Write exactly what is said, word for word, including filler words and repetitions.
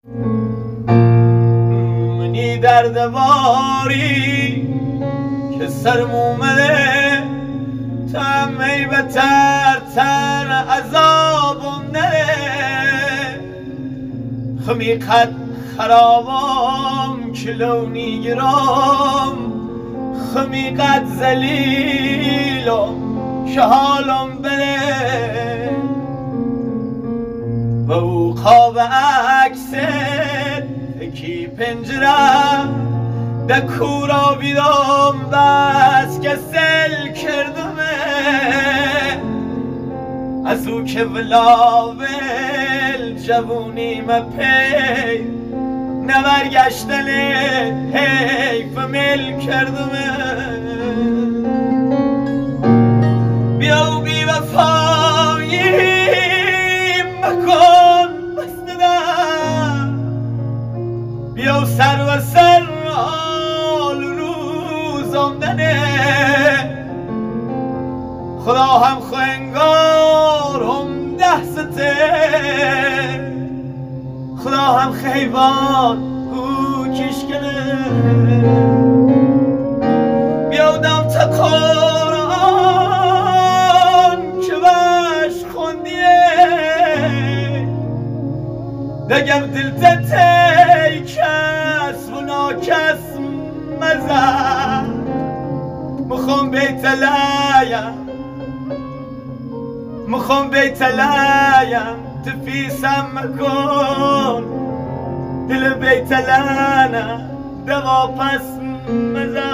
منی درد باری که سرم اومده تمی بتر تر عذابم نره خمی قد خرابم کلونی گرام خمی قد زلیلم که حالم بره و او خواب عکست کی پنجره ده کورا بیدم بس که سل کردمه از او که ولاول جوونی مپی نبرگشتن حیف مل کردمه بیا و بی وفایی مکن بسته در بیا و سر و سر حال روزم دنه خدا هم خوینگار هم ده سته خدا هم خیبان او کشکنه بیا و دم تا قرآن که بش خوندیه دگر دلت تی کس و ناکس مزد مخون بیت لایم مخون بیت لایم تفیسم مکن دل بیت لانه دوا پس مزد